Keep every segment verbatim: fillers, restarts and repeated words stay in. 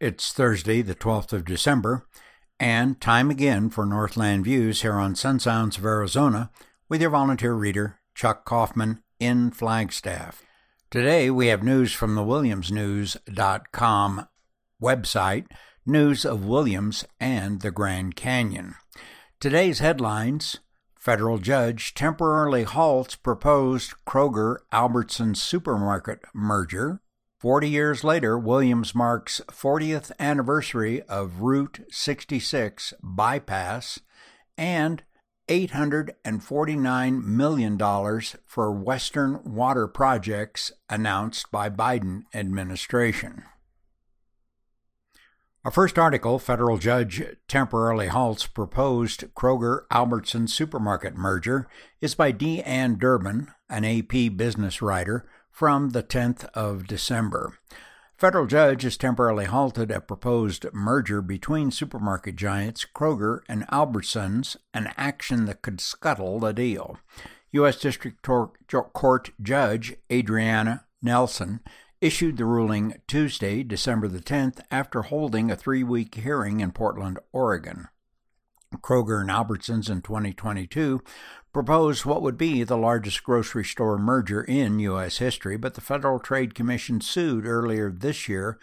It's Thursday, the twelfth of December, and time again for Northland Views here on Sun Sounds of Arizona with your volunteer reader, Chuck Kaufman, in Flagstaff. Today we have news from the Williams News dot com website, news of Williams and the Grand Canyon. Today's headlines: Federal judge temporarily halts proposed Kroger-Albertsons supermarket merger. Forty years later, Williams marks fortieth anniversary of Route sixty-six bypass, and eight hundred forty-nine million dollars for Western water projects announced by Biden administration. Our first article, Federal judge temporarily halts proposed Kroger-Albertsons supermarket merger, is by D. Ann Durbin, an A P business writer, from the tenth of December. Federal judge has temporarily halted a proposed merger between supermarket giants Kroger and Albertsons, an action that could scuttle the deal. U S District Court Judge Adriana Nelson issued the ruling Tuesday, December the tenth, after holding a three-week hearing in Portland, Oregon. Kroger and Albertsons in twenty twenty-two proposed what would be the largest grocery store merger in U S history, but the Federal Trade Commission sued earlier this year,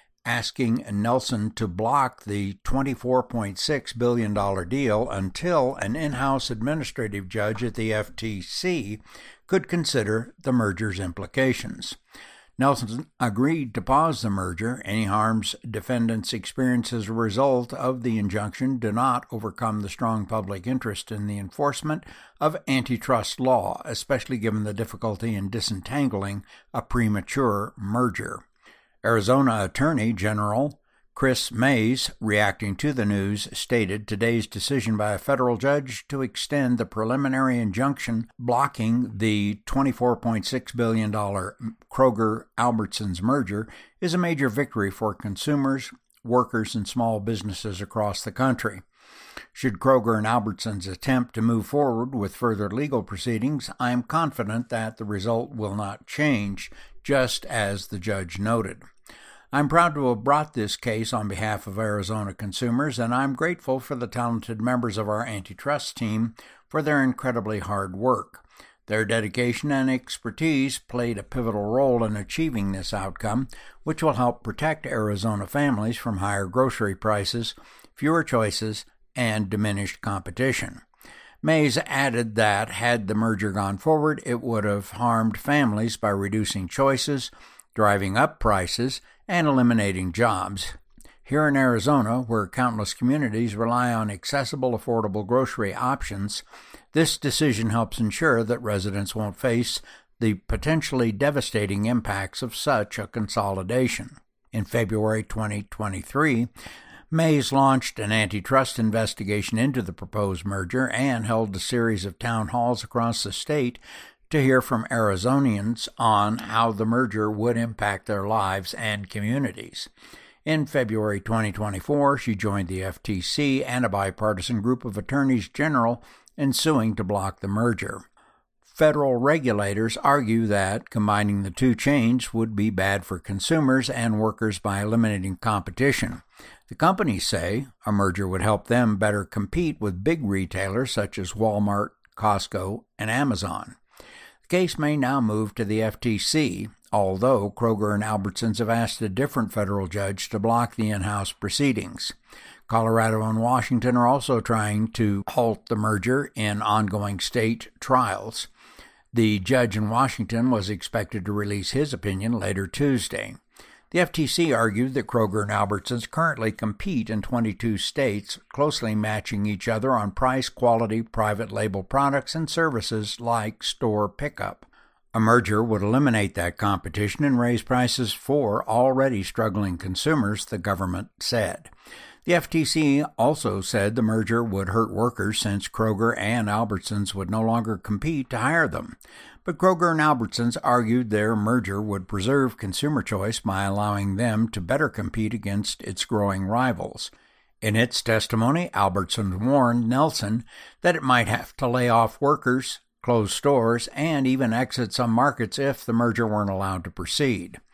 asking Nelson to block the twenty-four point six billion dollars deal until an in-house administrative judge at the F T C could consider the merger's implications. Nelson agreed to pause the merger. Any harms defendants experience as a result of the injunction do not overcome the strong public interest in the enforcement of antitrust law, especially given the difficulty in disentangling a premature merger. Arizona Attorney General Chris Mays, reacting to the news, stated today's decision by a federal judge to extend the preliminary injunction blocking the twenty-four point six billion dollars Kroger-Albertsons merger is a major victory for consumers, workers, and small businesses across the country. Should Kroger and Albertsons attempt to move forward with further legal proceedings, I am confident that the result will not change, just as the judge noted. I'm proud to have brought this case on behalf of Arizona consumers, and I'm grateful for the talented members of our antitrust team for their incredibly hard work. Their dedication and expertise played a pivotal role in achieving this outcome, which will help protect Arizona families from higher grocery prices, fewer choices, and diminished competition. Mays added that had the merger gone forward, it would have harmed families by reducing choices, driving up prices, and eliminating jobs. Here in Arizona, where countless communities rely on accessible, affordable grocery options, this decision helps ensure that residents won't face the potentially devastating impacts of such a consolidation. In February twenty twenty-three, Mays launched an antitrust investigation into the proposed merger and held a series of town halls across the state to hear from Arizonians on how the merger would impact their lives and communities. In February twenty twenty-four, she joined the F T C and a bipartisan group of attorneys general in suing to block the merger. Federal regulators argue that combining the two chains would be bad for consumers and workers by eliminating competition. The companies say a merger would help them better compete with big retailers such as Walmart, Costco, and Amazon. The case may now move to the F T C, although Kroger and Albertsons have asked a different federal judge to block the in-house proceedings. Colorado and Washington are also trying to halt the merger in ongoing state trials. The judge in Washington was expected to release his opinion later Tuesday. The F T C argued that Kroger and Albertsons currently compete in twenty-two states, closely matching each other on price, quality, private label products, and services like store pickup. A merger would eliminate that competition and raise prices for already struggling consumers, the government said. The F T C also said the merger would hurt workers since Kroger and Albertsons would no longer compete to hire them. But Kroger and Albertsons argued their merger would preserve consumer choice by allowing them to better compete against its growing rivals. In its testimony, Albertsons warned Nelson that it might have to lay off workers, close stores, and even exit some markets if the merger weren't allowed to proceed.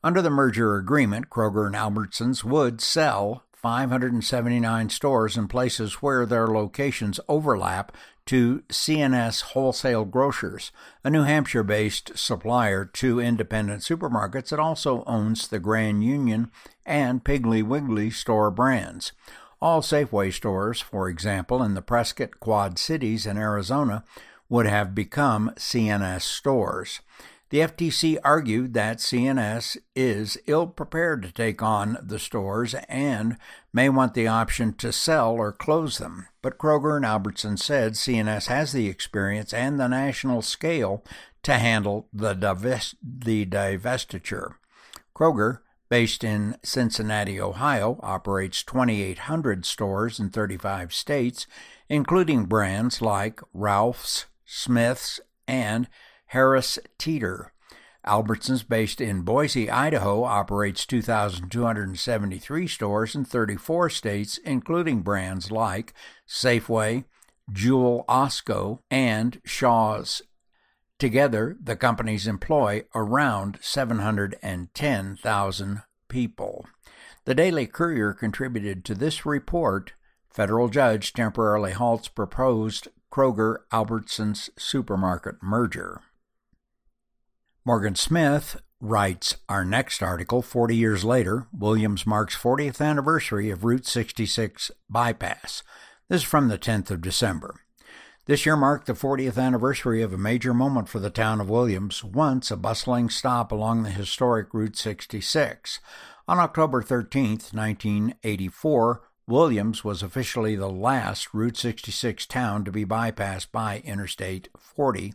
Under the merger agreement, Kroger and Albertsons would sell five hundred seventy-nine stores in places where their locations overlap to C and S Wholesale Grocers, a New Hampshire-based supplier to independent supermarkets that also owns the Grand Union and Piggly Wiggly store brands. All Safeway stores, for example, in the Prescott Quad Cities in Arizona, would have become C and S stores. The F T C argued that C and S is ill-prepared to take on the stores and may want the option to sell or close them. But Kroger and Albertsons said C and S has the experience and the national scale to handle the, divest- the divestiture. Kroger, based in Cincinnati, Ohio, operates twenty-eight hundred stores in thirty-five states, including brands like Ralph's, Smith's, and Harris Teeter. Albertsons, based in Boise, Idaho, operates two thousand two hundred seventy-three stores in thirty-four states, including brands like Safeway, Jewel Osco, and Shaw's. Together, the companies employ around seven hundred ten thousand people. The Daily Courier contributed to this report. Federal judge temporarily halts proposed Kroger-Albertsons supermarket merger. Morgan Smith writes our next article, forty years later, Williams marks fortieth anniversary of Route sixty-six bypass. This is from the tenth of December. This year marked the fortieth anniversary of a major moment for the town of Williams, once a bustling stop along the historic Route sixty-six. On October thirteenth, nineteen eighty-four, Williams was officially the last Route sixty-six town to be bypassed by Interstate forty,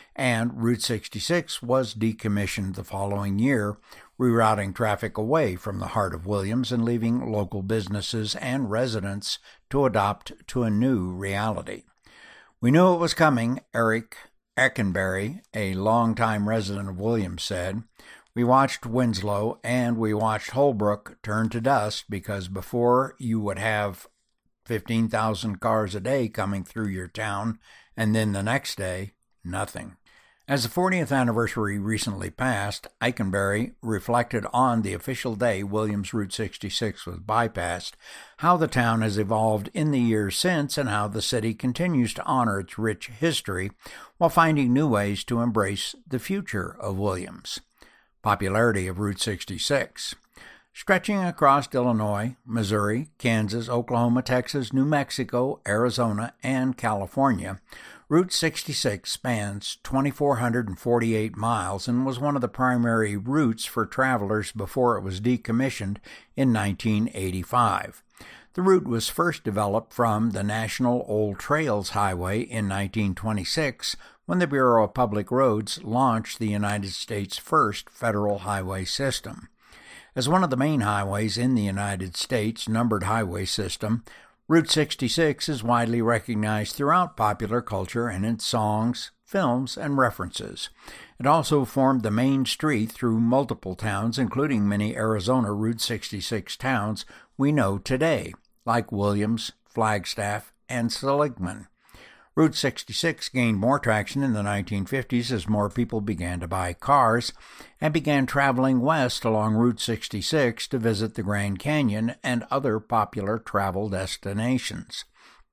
and Route sixty-six was decommissioned the following year, rerouting traffic away from the heart of Williams and leaving local businesses and residents to adopt to a new reality. We knew it was coming, Eric Eckenberry, a longtime resident of Williams, said. We watched Winslow and we watched Holbrook turn to dust because before you would have fifteen thousand cars a day coming through your town, and then the next day, nothing. As the fortieth anniversary recently passed, Eikenberry reflected on the official day Williams Route sixty-six was bypassed, how the town has evolved in the years since, and how the city continues to honor its rich history while finding new ways to embrace the future of Williams. Popularity of Route sixty-six. Stretching across Illinois, Missouri, Kansas, Oklahoma, Texas, New Mexico, Arizona, and California, Route sixty-six spans two thousand four hundred forty-eight miles and was one of the primary routes for travelers before it was decommissioned in nineteen eighty-five. The route was first developed from the National Old Trails Highway in nineteen twenty-six when the Bureau of Public Roads launched the United States' first federal highway system. As one of the main highways in the United States numbered highway system, Route sixty-six is widely recognized throughout popular culture in its songs, films, and references. It also formed the main street through multiple towns, including many Arizona Route sixty-six towns we know today, like Williams, Flagstaff, and Seligman. Route sixty-six gained more traction in the nineteen fifties as more people began to buy cars and began traveling west along Route sixty-six to visit the Grand Canyon and other popular travel destinations.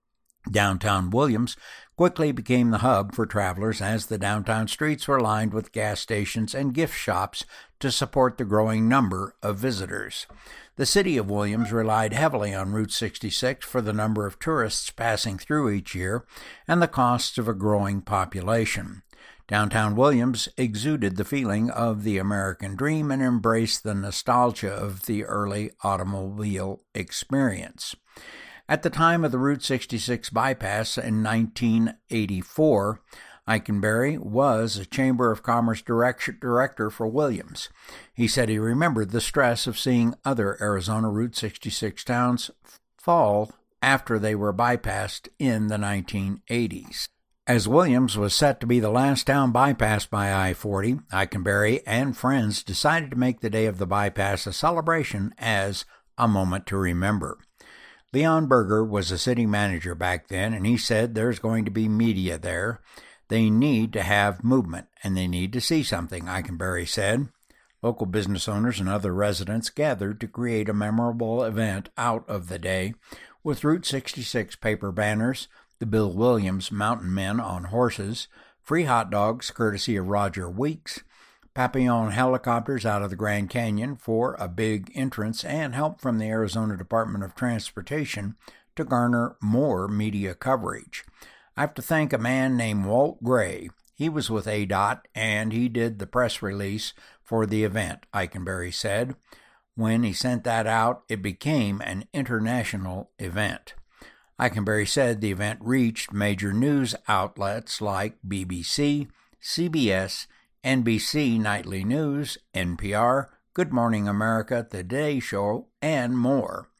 Downtown Williams quickly became the hub for travelers as the downtown streets were lined with gas stations and gift shops to support the growing number of visitors. The city of Williams relied heavily on Route sixty-six for the number of tourists passing through each year and the costs of a growing population. Downtown Williams exuded the feeling of the American dream and embraced the nostalgia of the early automobile experience. At the time of the Route sixty-six bypass in nineteen eighty-four, Eikenberry was a Chamber of Commerce direct- director for Williams. He said he remembered the stress of seeing other Arizona Route sixty-six towns fall after they were bypassed in the nineteen eighties. As Williams was set to be the last town bypassed by I forty, Eikenberry and friends decided to make the day of the bypass a celebration as a moment to remember. Leon Berger was a city manager back then, and he said there's going to be media there. They need to have movement, and they need to see something, Eikenberry said. Local business owners and other residents gathered to create a memorable event out of the day with Route sixty-six paper banners, the Bill Williams Mountain Men on horses, free hot dogs courtesy of Roger Weeks, Papillon helicopters out of the Grand Canyon for a big entrance, and help from the Arizona Department of Transportation to garner more media coverage. I have to thank a man named Walt Gray. He was with A D O T, and he did the press release for the event, Eikenberry said. When he sent that out, it became an international event. Eikenberry said the event reached major news outlets like B B C, C B S, N B C Nightly News, N P R, Good Morning America, The Today Show, and more.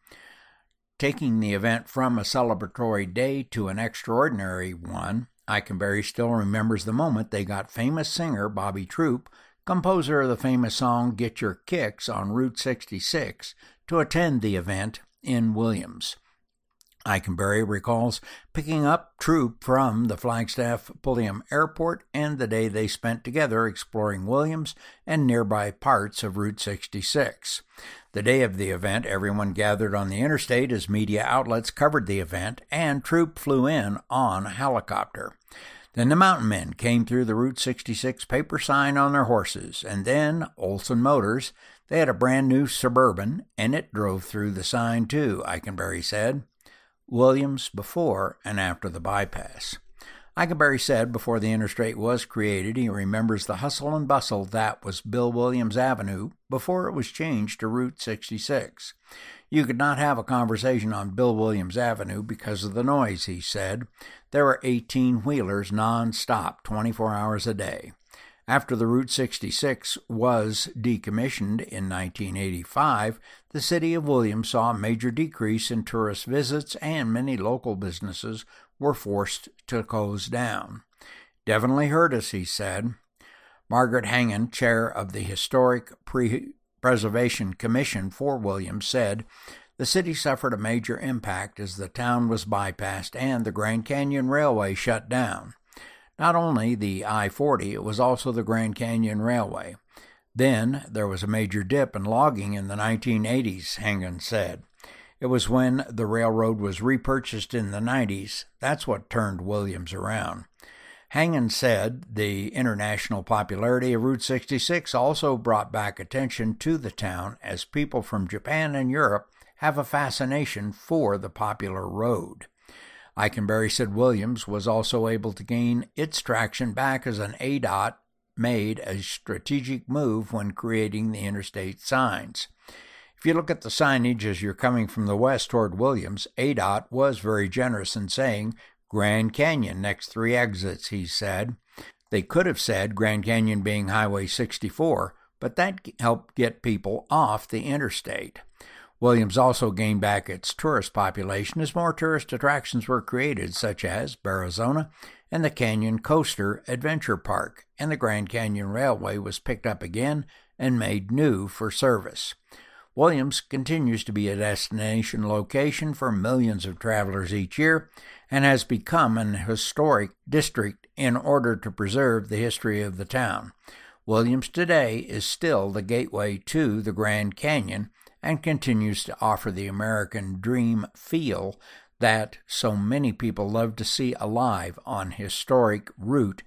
Taking the event from a celebratory day to an extraordinary one, Eikenberry still remembers the moment they got famous singer Bobby Troup, composer of the famous song Get Your Kicks on Route sixty-six, to attend the event in Williams. Eikenberry recalls picking up Troup from the Flagstaff Pulliam Airport and the day they spent together exploring Williams and nearby parts of Route sixty-six. The day of the event, everyone gathered on the interstate as media outlets covered the event, and Troup flew in on a helicopter. Then the Mountain Men came through the Route sixty-six paper sign on their horses, and then Olson Motors, they had a brand new Suburban, and it drove through the sign too, Eikenberry said. Williams before and after the bypass. Eikenberry said before the interstate was created, he remembers the hustle and bustle that was Bill Williams Avenue before it was changed to Route sixty-six. You could not have a conversation on Bill Williams Avenue because of the noise, he said. There were eighteen-wheelers non-stop, twenty-four hours a day. After the Route sixty-six was decommissioned in nineteen eighty-five, the city of Williams saw a major decrease in tourist visits, and many local businesses were forced to close down. Definitely hurt us, he said. Margaret Hangen, chair of the Historic Pre- Preservation Commission for Williams, said, the city suffered a major impact as the town was bypassed and the Grand Canyon Railway shut down. Not only the I forty, it was also the Grand Canyon Railway. Then there was a major dip in logging in the nineteen eighties, Hangen said. It was when the railroad was repurchased in the nineties. That's what turned Williams around. Hangen said the international popularity of Route sixty-six also brought back attention to the town, as people from Japan and Europe have a fascination for the popular road. Eikenberry said Williams was also able to gain its traction back as an A D O T made a strategic move when creating the interstate signs. If you look at the signage as you're coming from the west toward Williams, A D O T was very generous in saying Grand Canyon next three exits, he said. They could have said Grand Canyon being Highway sixty-four, but that helped get people off the interstate. Williams also gained back its tourist population as more tourist attractions were created, such as Bearizona and the Canyon Coaster Adventure Park, and the Grand Canyon Railway was picked up again and made new for service. Williams continues to be a destination location for millions of travelers each year and has become an historic district in order to preserve the history of the town. Williams today is still the gateway to the Grand Canyon and continues to offer the American dream feel that so many people love to see alive on historic Route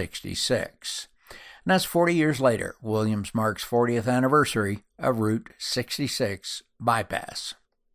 sixty-six. And that's forty years later. Williams marks fortieth anniversary of Route sixty-six bypass.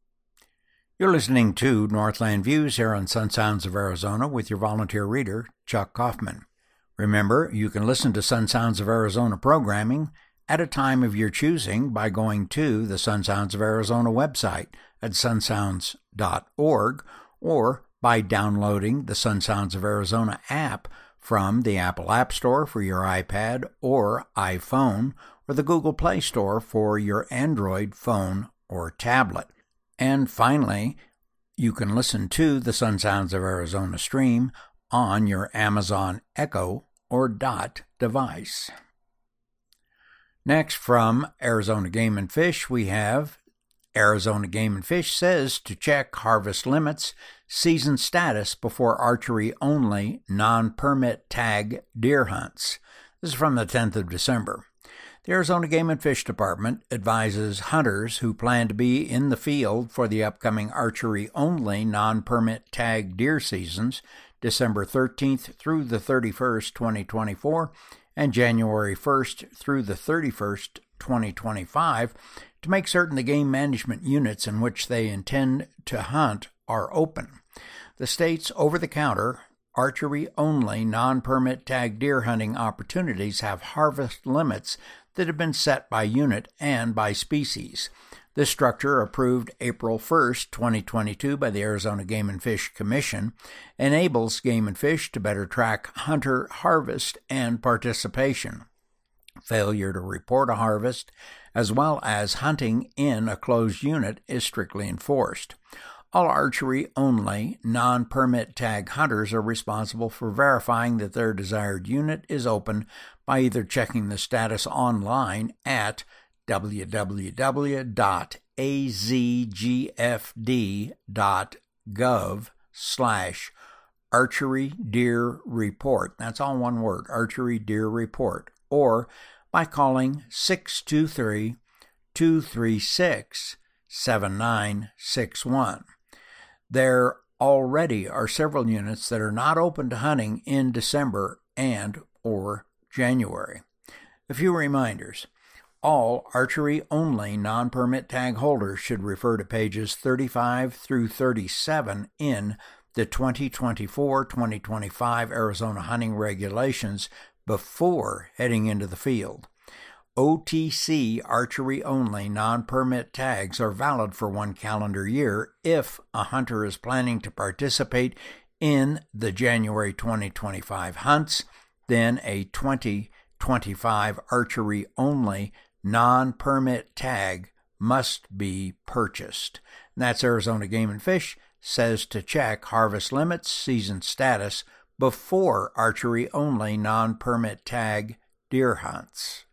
You're listening to Northland Views here on Sun Sounds of Arizona with your volunteer reader, Chuck Kaufman. Remember, you can listen to Sun Sounds of Arizona programming at a time of your choosing by going to the Sun Sounds of Arizona website at sun sounds dot org or by downloading the Sun Sounds of Arizona app from the Apple App Store for your iPad or iPhone, or the Google Play Store for your Android phone or tablet. And finally, you can listen to the Sun Sounds of Arizona stream on your Amazon Echo or Dot device. Next, from Arizona Game and Fish, we have Arizona Game and Fish says to check harvest limits, season status before archery-only, non-permit tag deer hunts. This is from the tenth of December. The Arizona Game and Fish Department advises hunters who plan to be in the field for the upcoming archery-only non-permit tag deer seasons, December thirteenth through the thirty-first, twenty twenty-four, and January first through the thirty-first, twenty twenty-five, to make certain the game management units in which they intend to hunt are open. The state's over-the-counter, archery-only, non-permit tag deer hunting opportunities have harvest limits that have been set by unit and by species. This structure, approved April first, twenty twenty-two by the Arizona Game and Fish Commission, enables Game and Fish to better track hunter harvest and participation. Failure to report a harvest, as well as hunting in a closed unit, is strictly enforced. All archery-only, non-permit tag hunters are responsible for verifying that their desired unit is open by either checking the status online at w w w dot a z g f d dot gov slash archery deer report. That's all one word, archery deer report, or by calling six two three, two three six, seven nine six one. There already are several units that are not open to hunting in December and or January. A few reminders. All archery-only non-permit tag holders should refer to pages thirty-five through thirty-seven in the twenty twenty-four twenty twenty-five Arizona hunting regulations before heading into the field. O T C archery-only non-permit tags are valid for one calendar year if a hunter is planning to participate in the January twenty twenty-five hunts. Then a twenty twenty-five archery-only non-permit tag must be purchased. And that's Arizona Game and Fish says to check harvest limits, season status before archery-only non-permit tag deer hunts.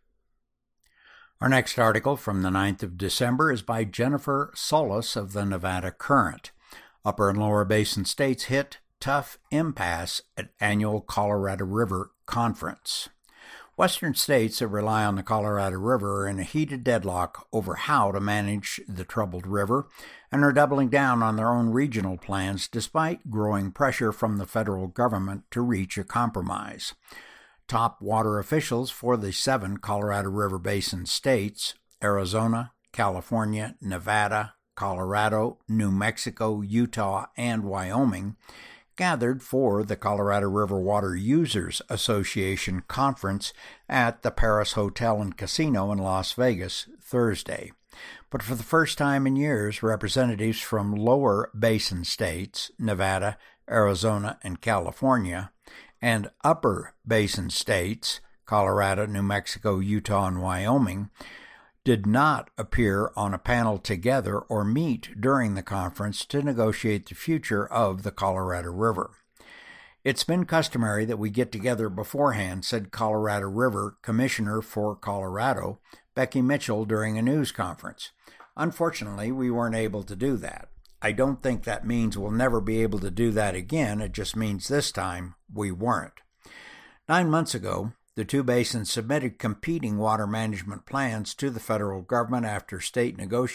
Our next article from the ninth of December is by Jennifer Solis of the Nevada Current. Upper and Lower Basin states hit tough impasse at annual Colorado River Conference. Western states that rely on the Colorado River are in a heated deadlock over how to manage the troubled river and are doubling down on their own regional plans despite growing pressure from the federal government to reach a compromise. Top water officials for the seven Colorado River Basin states, Arizona, California, Nevada, Colorado, New Mexico, Utah, and Wyoming, gathered for the Colorado River Water Users Association conference at the Paris Hotel and Casino in Las Vegas Thursday. But for the first time in years, representatives from lower basin states, Nevada, Arizona, and California, and upper basin states, Colorado, New Mexico, Utah, and Wyoming, did not appear on a panel together or meet during the conference to negotiate the future of the Colorado River. It's been customary that we get together beforehand, said Colorado River Commissioner for Colorado, Becky Mitchell, during a news conference. Unfortunately, we weren't able to do that. I don't think that means we'll never be able to do that again. It just means this time we weren't. Nine months ago, the two basins submitted competing water management plans to the federal government after state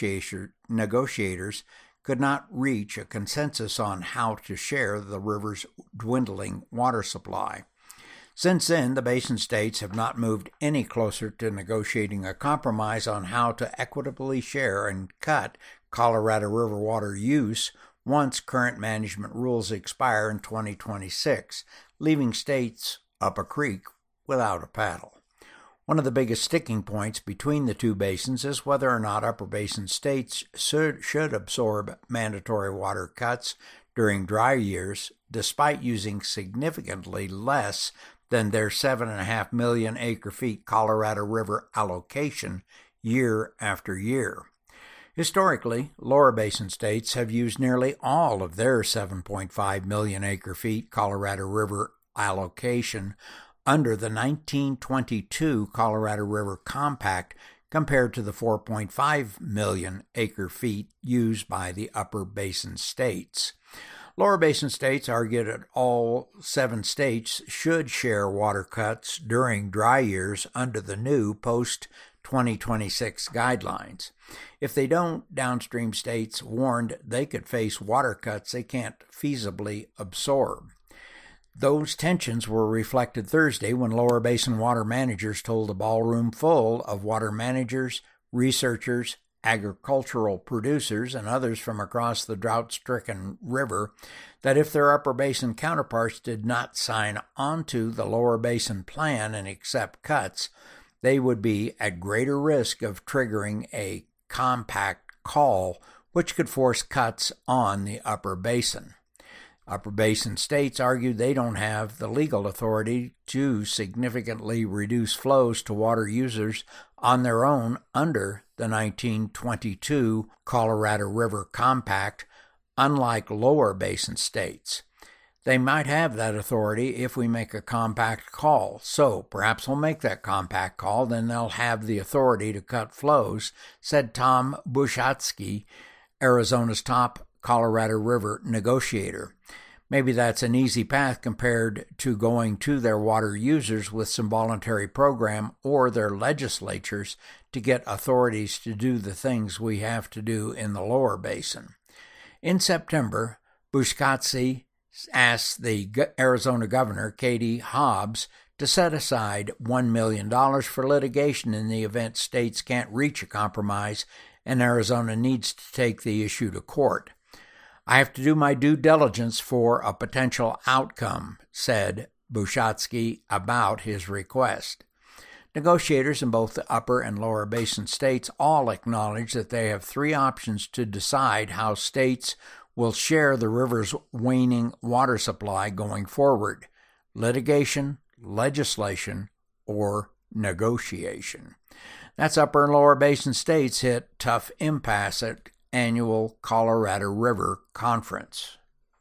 negotiators could not reach a consensus on how to share the river's dwindling water supply. Since then, the basin states have not moved any closer to negotiating a compromise on how to equitably share and cut Colorado River water use once current management rules expire in twenty twenty-six, leaving states up a creek without a paddle. One of the biggest sticking points between the two basins is whether or not upper basin states should, should absorb mandatory water cuts during dry years, despite using significantly less than their seven point five million acre-feet Colorado River allocation year after year. Historically, lower basin states have used nearly all of their seven point five million acre-feet Colorado River allocation under the nineteen twenty-two Colorado River Compact compared to the four point five million acre-feet used by the upper basin states. Lower Basin states argued that all seven states should share water cuts during dry years under the new post twenty twenty-six guidelines. If they don't, downstream states warned they could face water cuts they can't feasibly absorb. Those tensions were reflected Thursday when Lower Basin water managers told a ballroom full of water managers, researchers, agricultural producers, and others from across the drought-stricken river that if their Upper Basin counterparts did not sign onto the Lower Basin plan and accept cuts, they would be at greater risk of triggering a compact call, which could force cuts on the Upper Basin. Upper Basin states argued they don't have the legal authority to significantly reduce flows to water users on their own under the nineteen twenty-two Colorado River Compact, unlike Lower Basin states. They might have that authority if we make a compact call, so perhaps we'll make that compact call, then they'll have the authority to cut flows, said Tom Bushatsky, Arizona's top Colorado River negotiator. Maybe that's an easy path compared to going to their water users with some voluntary program or their legislatures to get authorities to do the things we have to do in the Lower Basin. In September, Bushatsky asked the Arizona governor, Katie Hobbs, to set aside one million dollars for litigation in the event states can't reach a compromise and Arizona needs to take the issue to court. I have to do my due diligence for a potential outcome, said Bushatsky about his request. Negotiators in both the Upper and Lower Basin states all acknowledge that they have three options to decide how states will share the river's waning water supply going forward: litigation, legislation, or negotiation. That's Upper and Lower Basin states hit tough impasse at annual Colorado River Conference.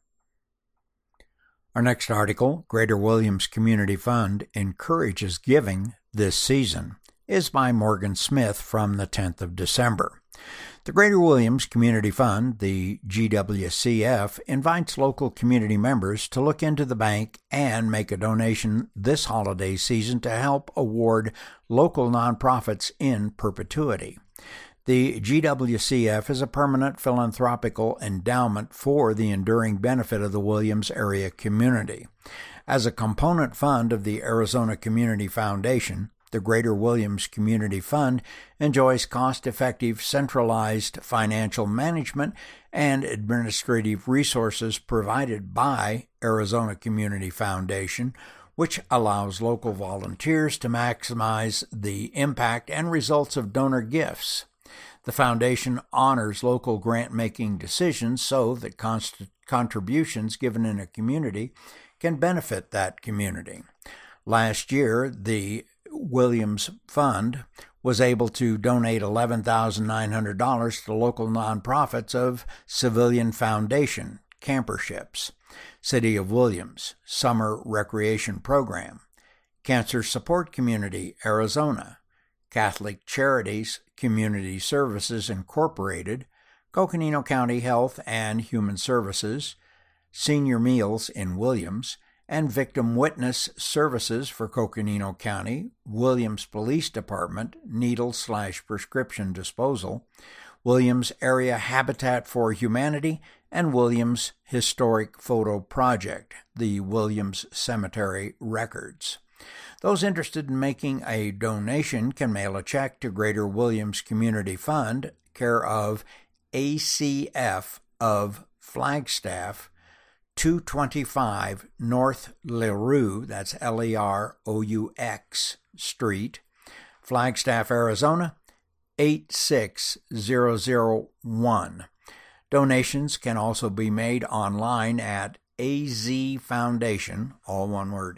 Our next article, Greater Williams Community Fund Encourages Giving This Season, is by Morgan Smith from the tenth of December. The Greater Williams Community Fund, the G W C F, invites local community members to look into the bank and make a donation this holiday season to help award local nonprofits in perpetuity. The G W C F is a permanent philanthropical endowment for the enduring benefit of the Williams area community. As a component fund of the Arizona Community Foundation, the Greater Williams Community Fund enjoys cost-effective, centralized financial management and administrative resources provided by Arizona Community Foundation, which allows local volunteers to maximize the impact and results of donor gifts. The foundation honors local grant-making decisions so that const- contributions given in a community can benefit that community. Last year, the Williams Fund was able to donate eleven thousand nine hundred dollars to local nonprofits of Civilian Foundation, Camperships, City of Williams, Summer Recreation Program, Cancer Support Community, Arizona, Catholic Charities Community Services Incorporated, Coconino County Health and Human Services, Senior Meals in Williams, and Victim Witness Services for Coconino County, Williams Police Department, Needle slash Prescription Disposal, Williams Area Habitat for Humanity, and Williams Historic Photo Project, the Williams Cemetery Records. Those interested in making a donation can mail a check to Greater Williams Community Fund, care of A C F of Flagstaff, two twenty-five North LeRoux, that's L E R O U X Street, Flagstaff, Arizona, eight six zero zero one. Donations can also be made online at A Z Foundation, all one word,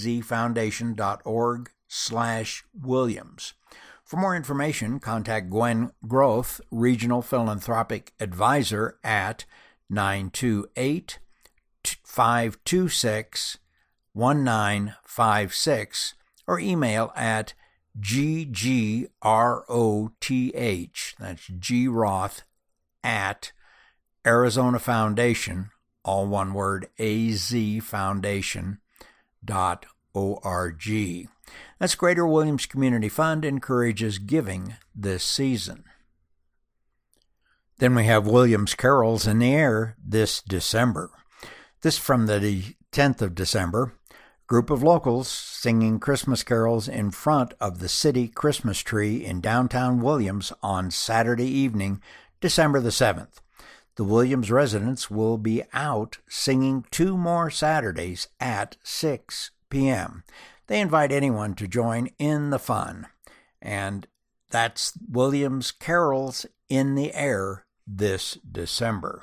azfoundation.org slash Williams. For more information, contact Gwen Groth, Regional Philanthropic Advisor, at nine two eight, five two six, one nine five six or email at G G R O T H, that's G Roth, at Arizona Foundation, all one word, A Z Foundation dot org. That's Greater Williams Community Fund encourages giving this season. Then we have Williams Carols in the Air this December. This from the tenth of December. Group of locals singing Christmas carols in front of the city Christmas tree in downtown Williams on Saturday evening, December the seventh. The Williams residents will be out singing two more Saturdays at six p.m. They invite anyone to join in the fun. And that's Williams Carols in the Air this December.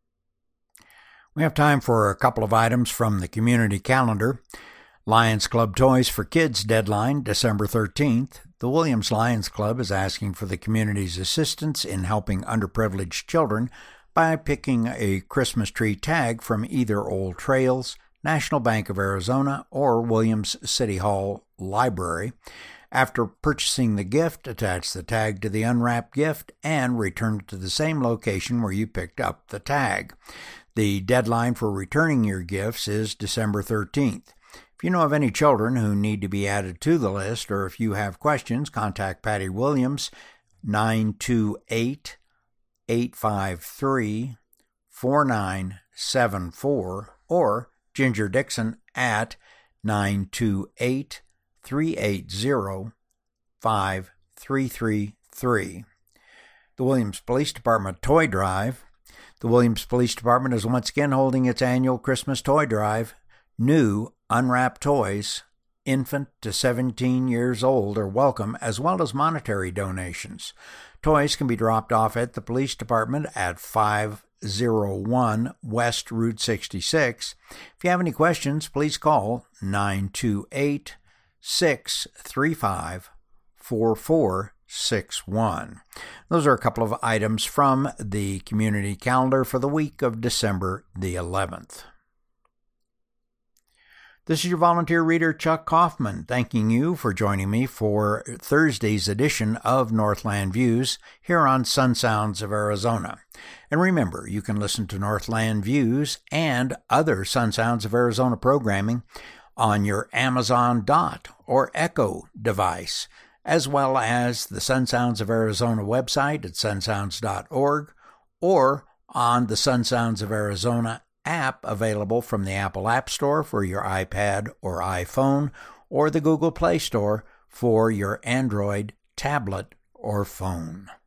We have time for a couple of items from the community calendar. Lions Club Toys for Kids deadline, December thirteenth. The Williams Lions Club is asking for the community's assistance in helping underprivileged children by picking a Christmas tree tag from either Old Trails, National Bank of Arizona, or Williams City Hall Library. After purchasing the gift, attach the tag to the unwrapped gift and return it to the same location where you picked up the tag. The deadline for returning your gifts is December thirteenth. If you know of any children who need to be added to the list, or if you have questions, contact Patty Williams, nine two eight, eight five three, four nine seven four, or Ginger Dixon at nine two eight, three eight zero, five three three three. The Williams Police Department Toy Drive. The Williams Police Department is once again holding its annual Christmas Toy Drive. New unwrapped toys, infant to seventeen years old, are welcome, as well as monetary donations. Toys can be dropped off at the police department at five oh one West Route sixty-six. If you have any questions, please call nine two eight, six three five, four four six one. Those are a couple of items from the community calendar for the week of December the eleventh. This is your volunteer reader, Chuck Kaufman, thanking you for joining me for Thursday's edition of Northland Views here on Sun Sounds of Arizona. And remember, you can listen to Northland Views and other Sun Sounds of Arizona programming on your Amazon Dot or Echo device, as well as the Sun Sounds of Arizona website at sun sounds dot org, or on the Sun Sounds of Arizona app available from the Apple App Store for your iPad or iPhone, or the Google Play Store for your Android tablet or phone.